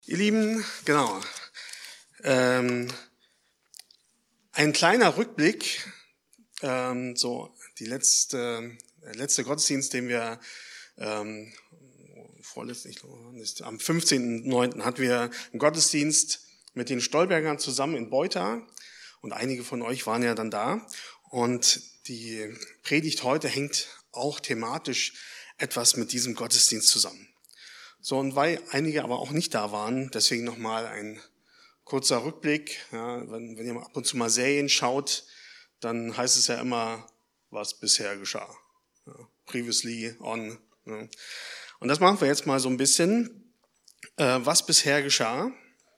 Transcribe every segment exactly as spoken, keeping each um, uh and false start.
Ihr Lieben, genau, ähm, ein kleiner Rückblick, ähm, so die letzte, der letzte Gottesdienst, den wir ähm, vorletzten, ich glaube, am fünfzehnten neunten hatten wir einen Gottesdienst mit den Stolbergern zusammen in Beuta und einige von euch waren ja dann da und die Predigt heute hängt auch thematisch etwas mit diesem Gottesdienst zusammen. So, und weil einige aber auch nicht da waren, deswegen nochmal ein kurzer Rückblick. Ja, wenn, wenn ihr ab und zu mal Serien schaut, dann heißt es ja immer, was bisher geschah. Ja, previously on. Ja. Und das machen wir jetzt mal so ein bisschen. Äh, was bisher geschah.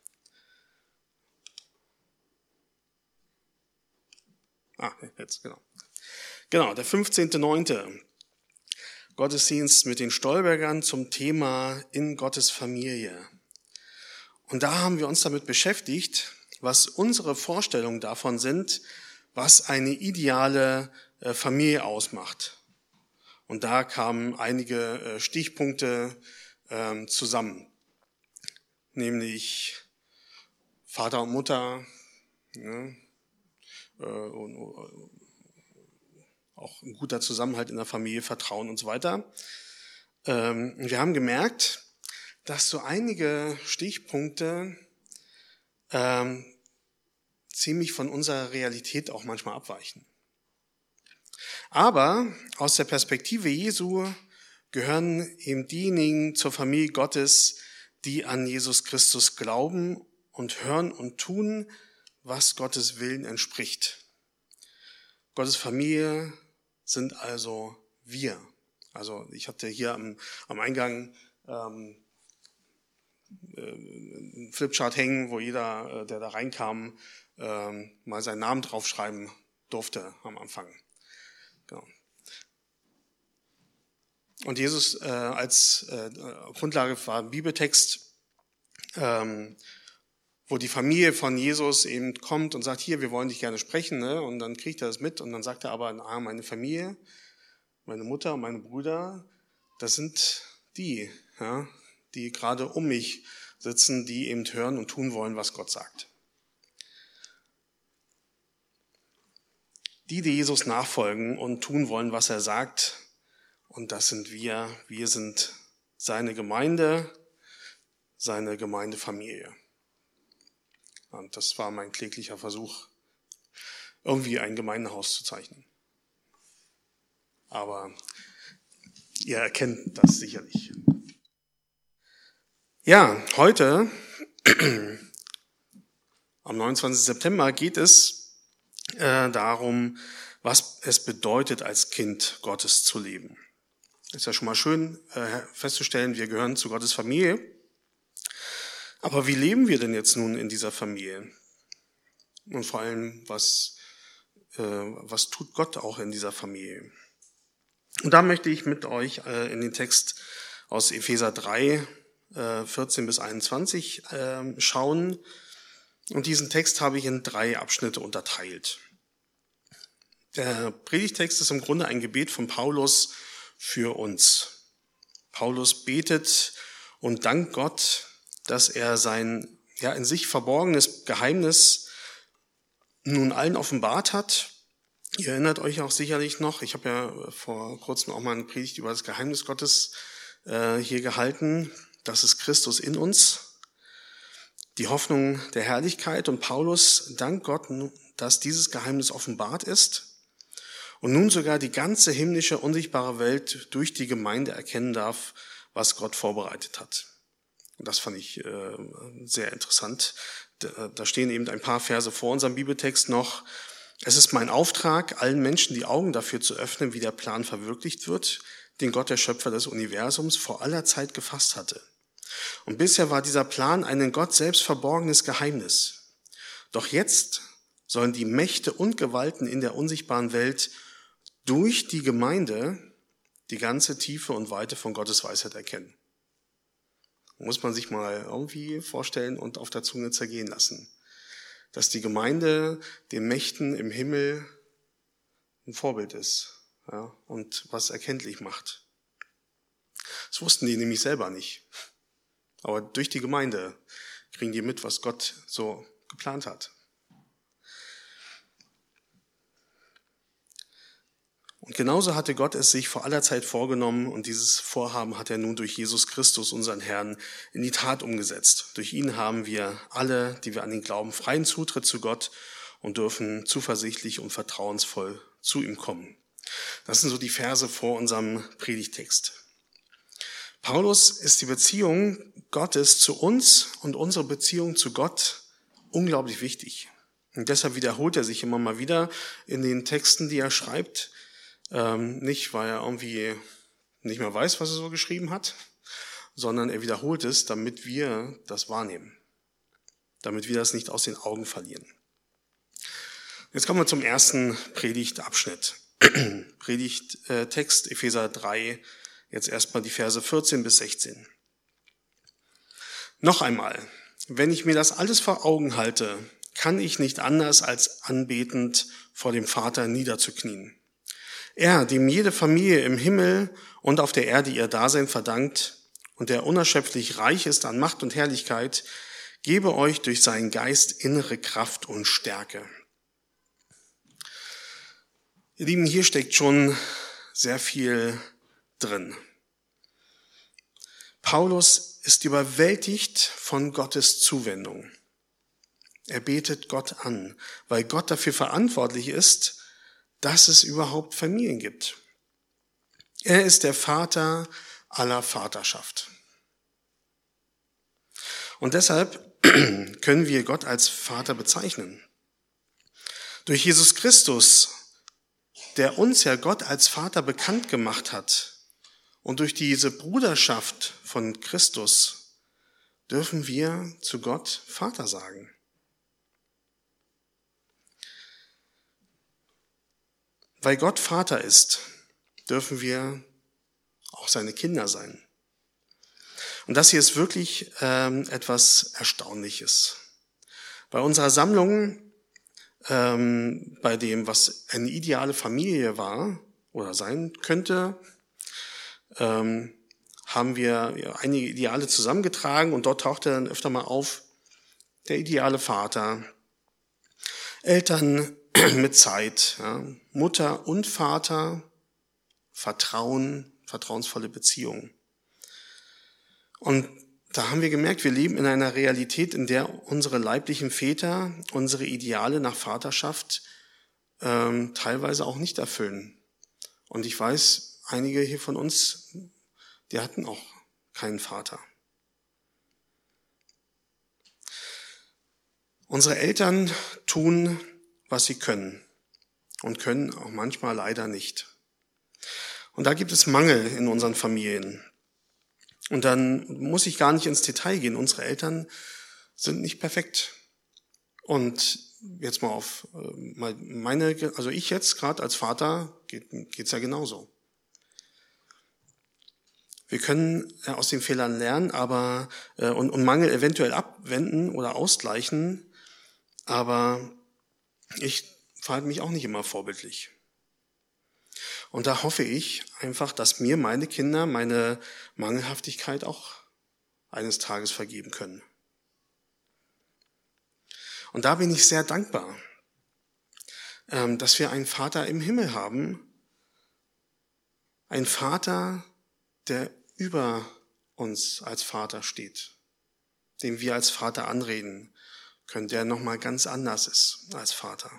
Ah, jetzt, genau. Genau, der fünfzehnten neunten Gottesdienst mit den Stolbergern zum Thema in Gottes Familie. Und da haben wir uns damit beschäftigt, was unsere Vorstellungen davon sind, was eine ideale Familie ausmacht. Und da kamen einige Stichpunkte zusammen, nämlich Vater und Mutter, ne, und auch ein guter Zusammenhalt in der Familie, Vertrauen und so weiter. Wir haben gemerkt, dass so einige Stichpunkte ähm, ziemlich von unserer Realität auch manchmal abweichen. Aber aus der Perspektive Jesu gehören eben diejenigen zur Familie Gottes, die an Jesus Christus glauben und hören und tun, was Gottes Willen entspricht. Gottes Familie sind also wir. Also ich hatte hier am, am Eingang ähm, einen Flipchart hängen, wo jeder, der da reinkam, ähm, mal seinen Namen draufschreiben durfte am Anfang. Genau. Und Jesus äh, als äh, Grundlage war ein Bibeltext, ähm, wo die Familie von Jesus eben kommt und sagt, hier, wir wollen dich gerne sprechen, ne? Und dann kriegt er das mit und dann sagt er aber, ah, meine Familie, meine Mutter und meine Brüder, das sind die, ja, die gerade um mich sitzen, die eben hören und tun wollen, was Gott sagt. Die, die Jesus nachfolgen und tun wollen, was er sagt, und das sind wir, wir sind seine Gemeinde, seine Gemeindefamilie. Und das war mein kläglicher Versuch, irgendwie ein Gemeindehaus zu zeichnen. Aber ihr erkennt das sicherlich. Ja, heute, am neunundzwanzigsten September, geht es äh, darum, was es bedeutet, als Kind Gottes zu leben. Ist ja schon mal schön äh, festzustellen, wir gehören zu Gottes Familie. Aber wie leben wir denn jetzt nun in dieser Familie? Und vor allem, was, äh, was tut Gott auch in dieser Familie? Und da möchte ich mit euch äh, in den Text aus Epheser drei, äh, vierzehn bis einundzwanzig äh, schauen. Und diesen Text habe ich in drei Abschnitte unterteilt. Der Predigtext ist im Grunde ein Gebet von Paulus für uns. Paulus betet und dankt Gott, dass er sein ja in sich verborgenes Geheimnis nun allen offenbart hat. Ihr erinnert euch auch sicherlich noch, ich habe ja vor kurzem auch mal eine Predigt über das Geheimnis Gottes äh, hier gehalten. Das ist Christus in uns, die Hoffnung der Herrlichkeit. Und Paulus dankt Gott, dass dieses Geheimnis offenbart ist und nun sogar die ganze himmlische, unsichtbare Welt durch die Gemeinde erkennen darf, was Gott vorbereitet hat. Und das fand ich äh, sehr interessant. Da, da stehen eben ein paar Verse vor unserem Bibeltext noch. Es ist mein Auftrag, allen Menschen die Augen dafür zu öffnen, wie der Plan verwirklicht wird, den Gott, der Schöpfer des Universums, vor aller Zeit gefasst hatte. Und bisher war dieser Plan ein in Gott selbst verborgenes Geheimnis. Doch jetzt sollen die Mächte und Gewalten in der unsichtbaren Welt durch die Gemeinde die ganze Tiefe und Weite von Gottes Weisheit erkennen. Muss man sich mal irgendwie vorstellen und auf der Zunge zergehen lassen. Dass die Gemeinde den Mächten im Himmel ein Vorbild ist, ja, und was erkenntlich macht. Das wussten die nämlich selber nicht. Aber durch die Gemeinde kriegen die mit, was Gott so geplant hat. Und genauso hatte Gott es sich vor aller Zeit vorgenommen und dieses Vorhaben hat er nun durch Jesus Christus, unseren Herrn, in die Tat umgesetzt. Durch ihn haben wir alle, die wir an ihn glauben, freien Zutritt zu Gott und dürfen zuversichtlich und vertrauensvoll zu ihm kommen. Das sind so die Verse vor unserem Predigtext. Paulus ist die Beziehung Gottes zu uns und unsere Beziehung zu Gott unglaublich wichtig. Und deshalb wiederholt er sich immer mal wieder in den Texten, die er schreibt. Ähm, nicht, weil er irgendwie nicht mehr weiß, was er so geschrieben hat, sondern er wiederholt es, damit wir das wahrnehmen. Damit wir das nicht aus den Augen verlieren. Jetzt kommen wir zum ersten Predigtabschnitt. Predigttext Epheser drei, jetzt erstmal die Verse vierzehn bis sechzehn. Noch einmal, wenn ich mir das alles vor Augen halte, kann ich nicht anders als anbetend vor dem Vater niederzuknien. Er, dem jede Familie im Himmel und auf der Erde ihr Dasein verdankt und der unerschöpflich reich ist an Macht und Herrlichkeit, gebe euch durch seinen Geist innere Kraft und Stärke. Ihr Lieben, hier steckt schon sehr viel drin. Paulus ist überwältigt von Gottes Zuwendung. Er betet Gott an, weil Gott dafür verantwortlich ist, dass es überhaupt Familien gibt. Er ist der Vater aller Vaterschaft. Und deshalb können wir Gott als Vater bezeichnen. Durch Jesus Christus, der uns ja Gott als Vater bekannt gemacht hat, und durch diese Bruderschaft von Christus dürfen wir zu Gott Vater sagen. Weil Gott Vater ist, dürfen wir auch seine Kinder sein. Und das hier ist wirklich ähm, etwas Erstaunliches. Bei unserer Sammlung, ähm, bei dem, was eine ideale Familie war oder sein könnte, ähm, haben wir ja, einige Ideale zusammengetragen und dort tauchte dann öfter mal auf der ideale Vater, Eltern mit Zeit, ja, Mutter und Vater, Vertrauen, vertrauensvolle Beziehungen. Und da haben wir gemerkt, wir leben in einer Realität, in der unsere leiblichen Väter unsere Ideale nach Vaterschaft ähm, teilweise auch nicht erfüllen. Und ich weiß, einige hier von uns, die hatten auch keinen Vater. Unsere Eltern tun, was sie können und können auch manchmal leider nicht. Und da gibt es Mangel in unseren Familien. Und dann muss ich gar nicht ins Detail gehen. Unsere Eltern sind nicht perfekt. Und jetzt mal auf meine, also ich jetzt gerade als Vater, geht, geht's ja genauso. Wir können aus den Fehlern lernen, aber und, und Mangel eventuell abwenden oder ausgleichen, aber ich verhalte mich auch nicht immer vorbildlich. Und da hoffe ich einfach, dass mir meine Kinder meine Mangelhaftigkeit auch eines Tages vergeben können. Und da bin ich sehr dankbar, dass wir einen Vater im Himmel haben, einen Vater, der über uns als Vater steht, den wir als Vater anreden können, der nochmal ganz anders ist als Vater.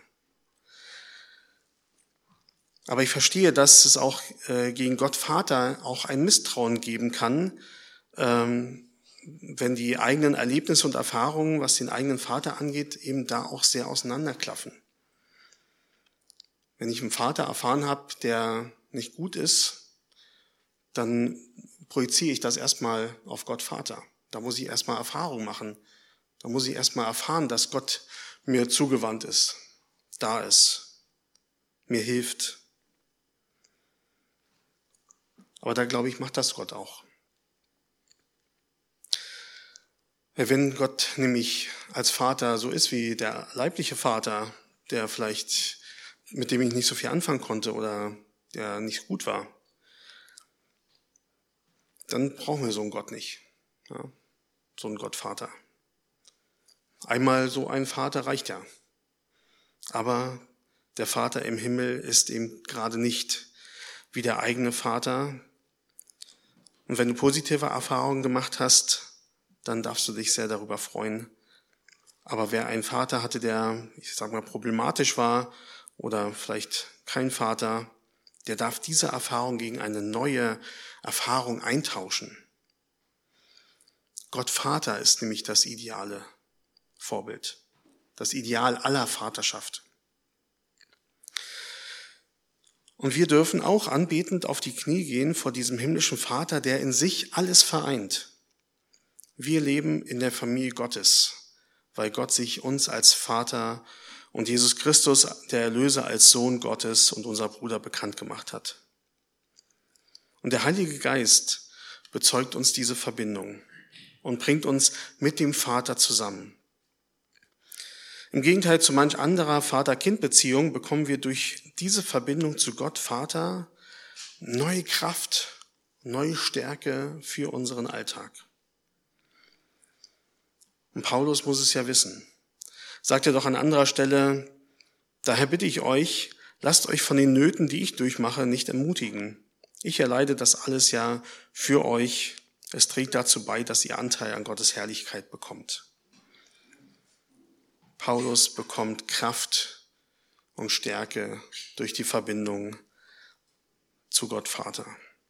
Aber ich verstehe, dass es auch äh, gegen Gott Vater auch ein Misstrauen geben kann, ähm, wenn die eigenen Erlebnisse und Erfahrungen, was den eigenen Vater angeht, eben da auch sehr auseinanderklaffen. Wenn ich einen Vater erfahren habe, der nicht gut ist, dann projiziere ich das erstmal auf Gott Vater. Da muss ich erstmal Erfahrung machen. Da muss ich erstmal erfahren, dass Gott mir zugewandt ist, da ist, mir hilft. Aber da glaube ich, macht das Gott auch. Wenn Gott nämlich als Vater so ist wie der leibliche Vater, der vielleicht, mit dem ich nicht so viel anfangen konnte oder der nicht gut war, dann brauchen wir so einen Gott nicht. Ja. so ein Gottvater. Einmal so ein Vater reicht ja. Aber der Vater im Himmel ist eben gerade nicht wie der eigene Vater. Und wenn du positive Erfahrungen gemacht hast, dann darfst du dich sehr darüber freuen. Aber wer einen Vater hatte, der, ich sag mal, problematisch war oder vielleicht kein Vater, der darf diese Erfahrung gegen eine neue Erfahrung eintauschen. Gott Vater ist nämlich das ideale Vorbild, das Ideal aller Vaterschaft. Und wir dürfen auch anbetend auf die Knie gehen vor diesem himmlischen Vater, der in sich alles vereint. Wir leben in der Familie Gottes, weil Gott sich uns als Vater und Jesus Christus, der Erlöser, als Sohn Gottes und unser Bruder bekannt gemacht hat. Und der Heilige Geist bezeugt uns diese Verbindung und bringt uns mit dem Vater zusammen. Im Gegenteil zu manch anderer Vater-Kind-Beziehung bekommen wir durch diese Verbindung zu Gott Vater neue Kraft, neue Stärke für unseren Alltag. Und Paulus muss es ja wissen. Sagt er doch an anderer Stelle, daher bitte ich euch, lasst euch von den Nöten, die ich durchmache, nicht ermutigen. Ich erleide das alles ja für euch. Es trägt dazu bei, dass ihr Anteil an Gottes Herrlichkeit bekommt. Paulus bekommt Kraft und Stärke durch die Verbindung zu Gott Vater.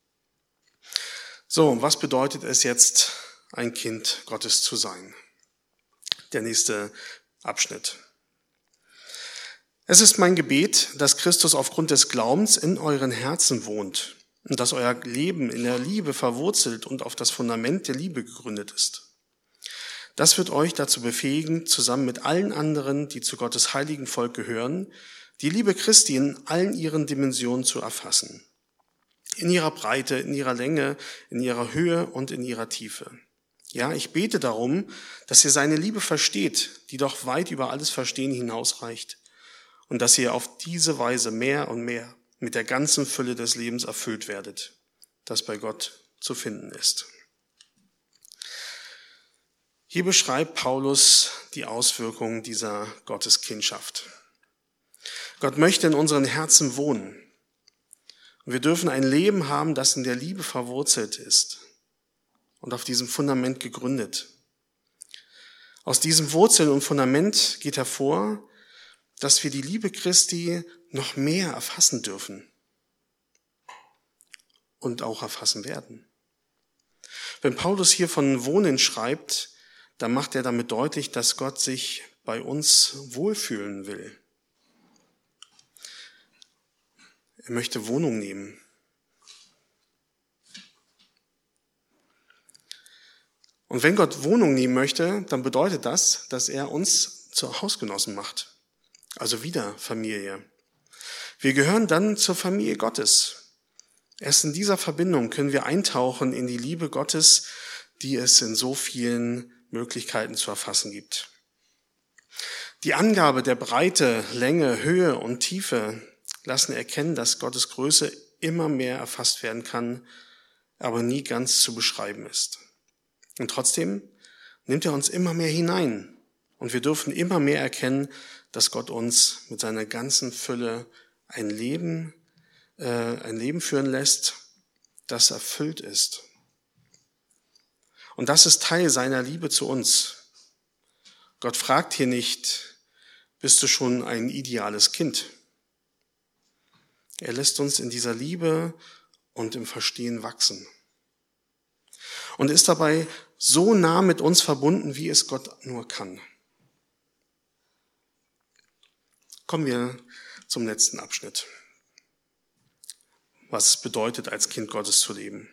So, was bedeutet es jetzt, ein Kind Gottes zu sein? Der nächste Abschnitt. Es ist mein Gebet, dass Christus aufgrund des Glaubens in euren Herzen wohnt und dass euer Leben in der Liebe verwurzelt und auf das Fundament der Liebe gegründet ist. Das wird euch dazu befähigen, zusammen mit allen anderen, die zu Gottes heiligen Volk gehören, die Liebe Christi in allen ihren Dimensionen zu erfassen. In ihrer Breite, in ihrer Länge, in ihrer Höhe und in ihrer Tiefe. Ja, ich bete darum, dass ihr seine Liebe versteht, die doch weit über alles Verstehen hinausreicht, und dass ihr auf diese Weise mehr und mehr mit der ganzen Fülle des Lebens erfüllt werdet, das bei Gott zu finden ist. Hier beschreibt Paulus die Auswirkungen dieser Gotteskindschaft. Gott möchte in unseren Herzen wohnen. Und wir dürfen ein Leben haben, das in der Liebe verwurzelt ist und auf diesem Fundament gegründet. Aus diesem Wurzeln und Fundament geht hervor, dass wir die Liebe Christi noch mehr erfassen dürfen und auch erfassen werden. Wenn Paulus hier von Wohnen schreibt, dann macht er damit deutlich, dass Gott sich bei uns wohlfühlen will. Er möchte Wohnung nehmen. Und wenn Gott Wohnung nehmen möchte, dann bedeutet das, dass er uns zu Hausgenossen macht. Also wieder Familie. Wir gehören dann zur Familie Gottes. Erst in dieser Verbindung können wir eintauchen in die Liebe Gottes, die es in so vielen Möglichkeiten zu erfassen gibt. Die Angabe der Breite, Länge, Höhe und Tiefe lassen erkennen, dass Gottes Größe immer mehr erfasst werden kann, aber nie ganz zu beschreiben ist. Und trotzdem nimmt er uns immer mehr hinein und wir dürfen immer mehr erkennen, dass Gott uns mit seiner ganzen Fülle ein Leben, äh, ein Leben führen lässt, das erfüllt ist. Und das ist Teil seiner Liebe zu uns. Gott fragt hier nicht, bist du schon ein ideales Kind? Er lässt uns in dieser Liebe und im Verstehen wachsen. Und ist dabei so nah mit uns verbunden, wie es Gott nur kann. Kommen wir zum letzten Abschnitt. Was es bedeutet, als Kind Gottes zu leben.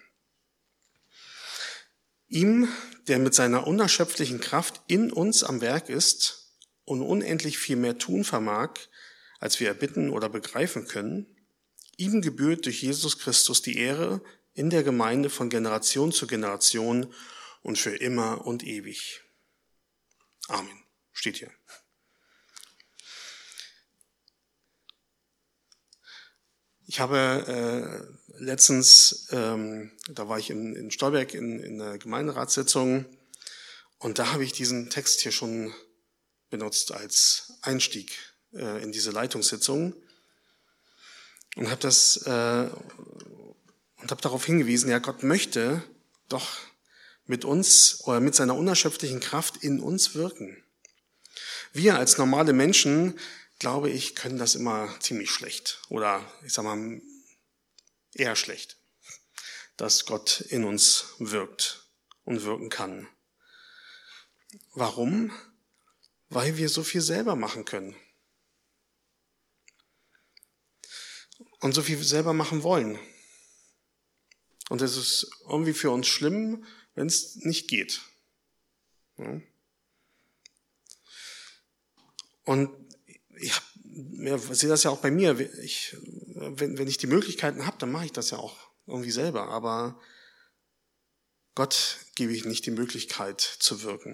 Ihm, der mit seiner unerschöpflichen Kraft in uns am Werk ist und unendlich viel mehr tun vermag, als wir erbitten oder begreifen können, ihm gebührt durch Jesus Christus die Ehre in der Gemeinde von Generation zu Generation und für immer und ewig. Amen. Steht hier. Ich habe äh, letztens, ähm, da war ich in, in Stolberg in, in einer Gemeinderatssitzung Und da habe ich diesen Text hier schon benutzt als Einstieg äh, in diese Leitungssitzung und habe das äh, und habe darauf hingewiesen, ja, Gott möchte doch mit uns oder mit seiner unerschöpflichen Kraft in uns wirken. Wir als normale Menschen, glaube ich, können das immer ziemlich schlecht oder ich sag mal eher schlecht, dass Gott in uns wirkt und wirken kann. Warum? Weil wir so viel selber machen können. Und so viel selber machen wollen. Und es ist irgendwie für uns schlimm, wenn es nicht geht. Ja. Und ich, hab, ja, sehe das ja auch bei mir. Ich, wenn, wenn ich die Möglichkeiten habe, dann mache ich das ja auch irgendwie selber. Aber Gott gebe ich nicht die Möglichkeit zu wirken.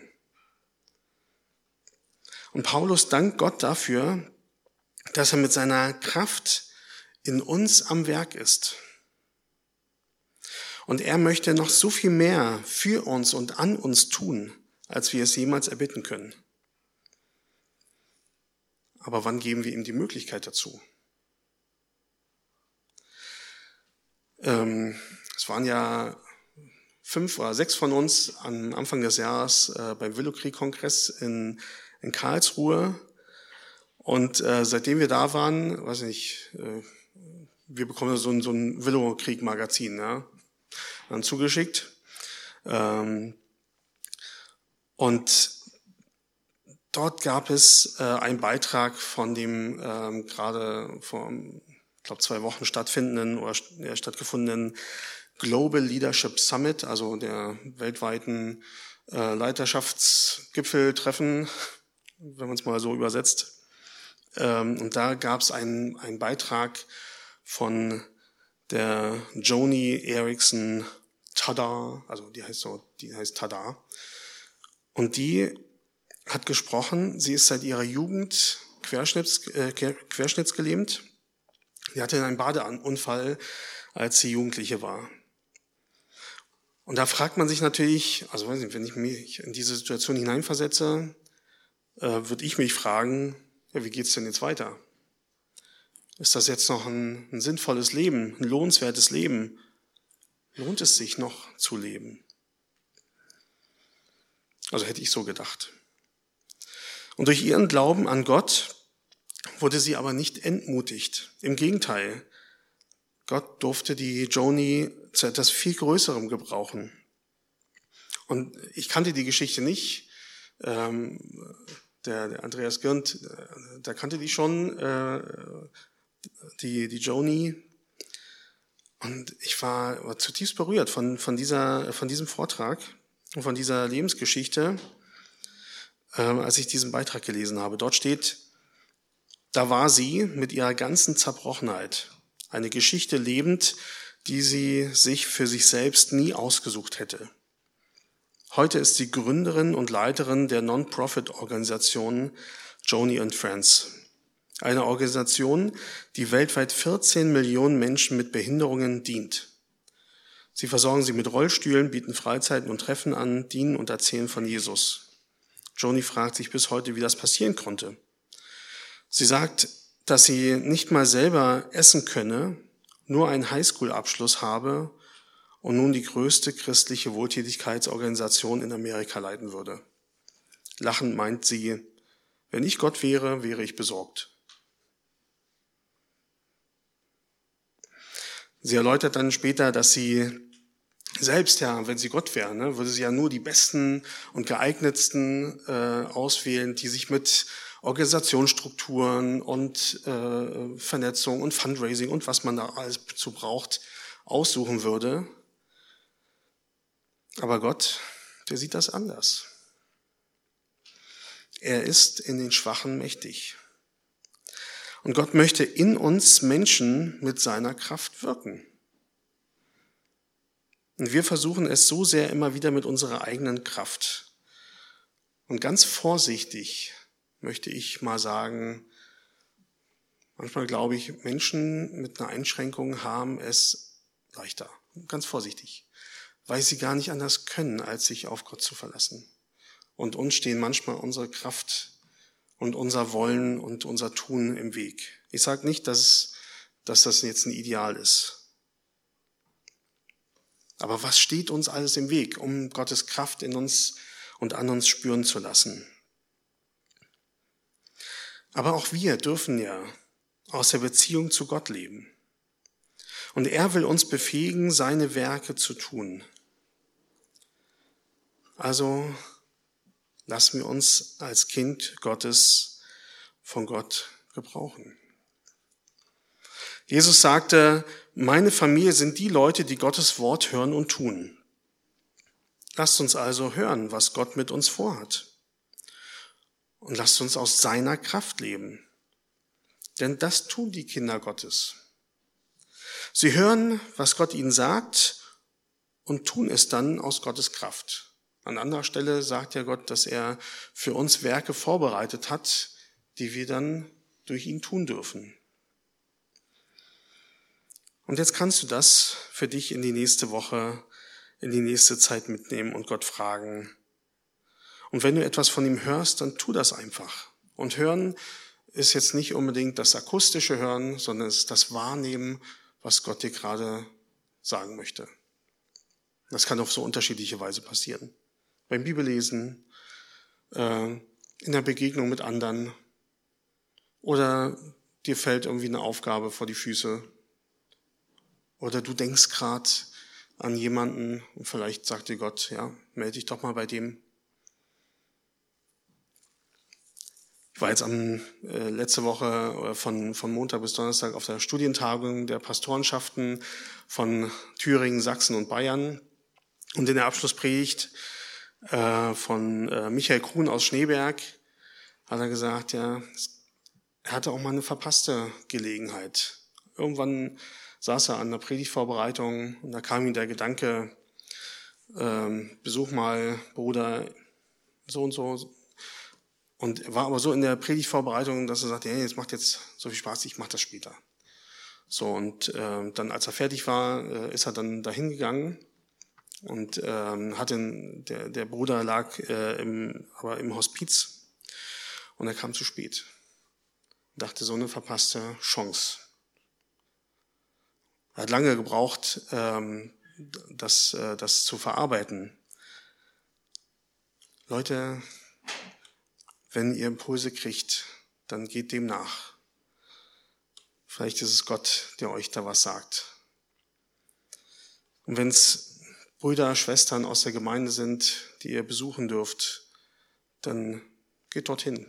Und Paulus dankt Gott dafür, dass er mit seiner Kraft in uns am Werk ist. Und er möchte noch so viel mehr für uns und an uns tun, als wir es jemals erbitten können. Aber wann geben wir ihm die Möglichkeit dazu? Ähm, es waren ja fünf oder sechs von uns am Anfang des Jahres äh, beim Willowcreek-Kongress in, in Karlsruhe. Und äh, seitdem wir da waren, weiß nicht, äh, wir bekommen so ein, so ein Willowcreek-Magazin, ja, dann zugeschickt. Ähm, und dort gab es äh, einen Beitrag von dem ähm, gerade vor, ich glaube, zwei Wochen stattfindenden oder ja, stattgefundenen Global Leadership Summit, also der weltweiten äh, Leiterschaftsgipfeltreffen, wenn man es mal so übersetzt. Ähm, und da gab es einen, einen Beitrag von der Joni Eareckson Tada, also die heißt so, die heißt Tada. Und die hat gesprochen, sie ist seit ihrer Jugend querschnitts, äh, querschnittsgelähmt. Sie hatte einen Badeunfall, als sie Jugendliche war. Und da fragt man sich natürlich, also weiß nicht, wenn ich mich in diese Situation hineinversetze, äh, würde ich mich fragen, ja, wie geht's denn jetzt weiter? Ist das jetzt noch ein, ein sinnvolles Leben, ein lohnenswertes Leben? Lohnt es sich noch zu leben? Also hätte ich so gedacht. Und durch ihren Glauben an Gott wurde sie aber nicht entmutigt. Im Gegenteil, Gott durfte die Joni zu etwas viel Größerem gebrauchen. Und ich kannte die Geschichte nicht. Ähm, der, der Andreas Girnt, der kannte die schon, äh, die, die Joni. Und ich war, war zutiefst berührt von, von, dieser, von diesem Vortrag und von dieser Lebensgeschichte, äh, als ich diesen Beitrag gelesen habe. Dort steht, da war sie mit ihrer ganzen Zerbrochenheit, eine Geschichte lebend, die sie sich für sich selbst nie ausgesucht hätte. Heute ist sie Gründerin und Leiterin der Non-Profit-Organisation Joni and Friends. Eine Organisation, die weltweit vierzehn Millionen Menschen mit Behinderungen dient. Sie versorgen sie mit Rollstühlen, bieten Freizeiten und Treffen an, dienen und erzählen von Jesus. Joni fragt sich bis heute, wie das passieren konnte. Sie sagt, dass sie nicht mal selber essen könne, nur einen Highschool-Abschluss habe und nun die größte christliche Wohltätigkeitsorganisation in Amerika leiten würde. Lachend meint sie, wenn ich Gott wäre, wäre ich besorgt. Sie erläutert dann später, dass sie selbst, ja, wenn sie Gott wäre, ne, würde sie ja nur die besten und geeignetsten äh, auswählen, die sich mit Organisationsstrukturen und äh, Vernetzung und Fundraising und was man da alles zu braucht, aussuchen würde. Aber Gott, der sieht das anders. Er ist in den Schwachen mächtig. Und Gott möchte in uns Menschen mit seiner Kraft wirken. Und wir versuchen es so sehr immer wieder mit unserer eigenen Kraft. Und ganz vorsichtig möchte ich mal sagen, manchmal glaube ich, Menschen mit einer Einschränkung haben es leichter. Ganz vorsichtig. Weil sie gar nicht anders können, als sich auf Gott zu verlassen. Und uns stehen manchmal unsere Kraft und unser Wollen und unser Tun im Weg. Ich sage nicht, dass, dass das jetzt ein Ideal ist. Aber was steht uns alles im Weg, um Gottes Kraft in uns und an uns spüren zu lassen? Aber auch wir dürfen ja aus der Beziehung zu Gott leben. Und er will uns befähigen, seine Werke zu tun. Also lassen wir uns als Kind Gottes von Gott gebrauchen. Jesus sagte, meine Familie sind die Leute, die Gottes Wort hören und tun. Lasst uns also hören, was Gott mit uns vorhat. Und lasst uns aus seiner Kraft leben. Denn das tun die Kinder Gottes. Sie hören, was Gott ihnen sagt und tun es dann aus Gottes Kraft. An anderer Stelle sagt ja Gott, dass er für uns Werke vorbereitet hat, die wir dann durch ihn tun dürfen. Und jetzt kannst du das für dich in die nächste Woche, in die nächste Zeit mitnehmen und Gott fragen. Und wenn du etwas von ihm hörst, dann tu das einfach. Und hören ist jetzt nicht unbedingt das akustische Hören, sondern es ist das Wahrnehmen, was Gott dir gerade sagen möchte. Das kann auf so unterschiedliche Weise passieren. Beim Bibellesen, äh, in der Begegnung mit anderen oder dir fällt irgendwie eine Aufgabe vor die Füße oder du denkst gerade an jemanden und vielleicht sagt dir Gott, ja, melde dich doch mal bei dem. Ich war jetzt am, äh, letzte Woche äh, von, von Montag bis Donnerstag auf der Studientagung der Pastorenschaften von Thüringen, Sachsen und Bayern. Und in der Abschlusspredigt äh, von äh, Michael Kuhn aus Schneeberg hat er gesagt, ja, er hatte auch mal eine verpasste Gelegenheit. Irgendwann saß er an der Predigtvorbereitung und da kam ihm der Gedanke, ähm, besuch mal Bruder so und so. Und er war aber so in der Predigtvorbereitung, dass er sagte, hey, es macht jetzt so viel Spaß, ich mache das später. So, und äh, dann, als er fertig war, äh, ist er dann dahin gegangen und ähm, hat den, der, der Bruder lag äh, im, aber im Hospiz und er kam zu spät. Dachte, so eine verpasste Chance. Er hat lange gebraucht, ähm, das, äh, das zu verarbeiten. Leute, wenn ihr Impulse kriegt, dann geht dem nach. Vielleicht ist es Gott, der euch da was sagt. Und wenn es Brüder, Schwestern aus der Gemeinde sind, die ihr besuchen dürft, dann geht dorthin.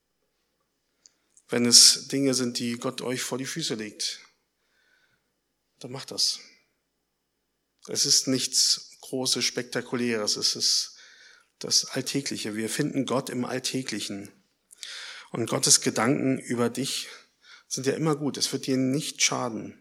Wenn es Dinge sind, die Gott euch vor die Füße legt, dann macht das. Es ist nichts Großes, Spektakuläres, es ist das Alltägliche. Wir finden Gott im Alltäglichen. Und Gottes Gedanken über dich sind ja immer gut. Es wird dir nicht schaden.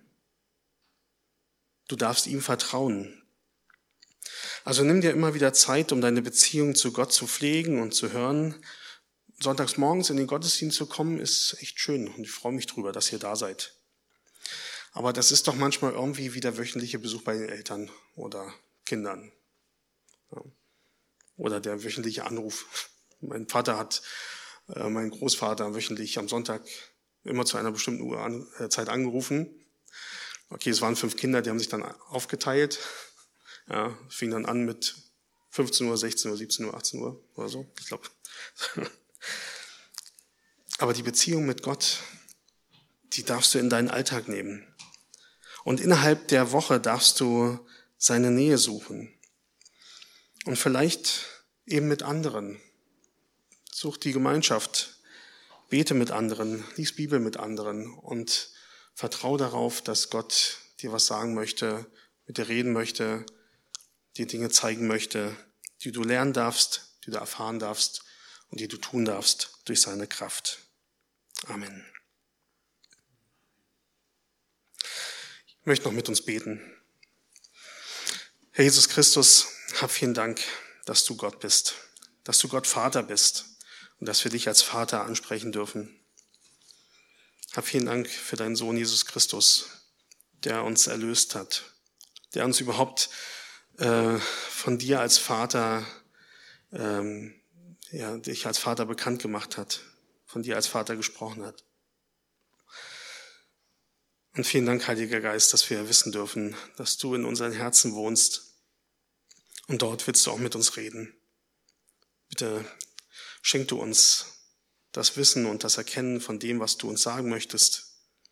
Du darfst ihm vertrauen. Also nimm dir immer wieder Zeit, um deine Beziehung zu Gott zu pflegen und zu hören. Sonntags morgens in den Gottesdienst zu kommen, ist echt schön. Und ich freue mich drüber, dass ihr da seid. Aber das ist doch manchmal irgendwie wie der wöchentliche Besuch bei den Eltern oder Kindern. Ja. Oder der wöchentliche Anruf. Mein Vater hat, äh, mein Großvater wöchentlich am Sonntag immer zu einer bestimmten Uhr an, äh, Zeit angerufen. Okay, es waren fünf Kinder, die haben sich dann aufgeteilt. Ja, fing dann an mit fünfzehn Uhr, sechzehn Uhr, siebzehn Uhr, achtzehn Uhr oder so. Ich glaube. Aber die Beziehung mit Gott, die darfst du in deinen Alltag nehmen. Und innerhalb der Woche darfst du seine Nähe suchen. Und vielleicht eben mit anderen. Such die Gemeinschaft, bete mit anderen, lies Bibel mit anderen und vertrau darauf, dass Gott dir was sagen möchte, mit dir reden möchte, dir Dinge zeigen möchte, die du lernen darfst, die du erfahren darfst und die du tun darfst durch seine Kraft. Amen. Ich möchte noch mit uns beten. Herr Jesus Christus, hab vielen Dank, dass du Gott bist, dass du Gott Vater bist und dass wir dich als Vater ansprechen dürfen. Hab vielen Dank für deinen Sohn Jesus Christus, der uns erlöst hat, der uns überhaupt äh, von dir als Vater ähm, ja, dich als Vater bekannt gemacht hat, von dir als Vater gesprochen hat. Und vielen Dank, Heiliger Geist, dass wir wissen dürfen, dass du in unseren Herzen wohnst. Und dort willst du auch mit uns reden. Bitte schenk du uns das Wissen und das Erkennen von dem, was du uns sagen möchtest.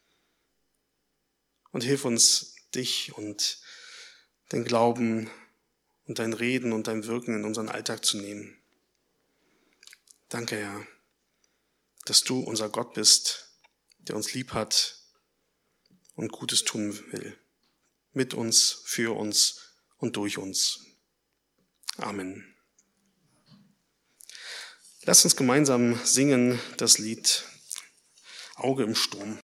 Und hilf uns, dich und den Glauben und dein Reden und dein Wirken in unseren Alltag zu nehmen. Danke, Herr, dass du unser Gott bist, der uns lieb hat und Gutes tun will. Mit uns, für uns und durch uns. Amen. Lasst uns gemeinsam singen das Lied Auge im Sturm.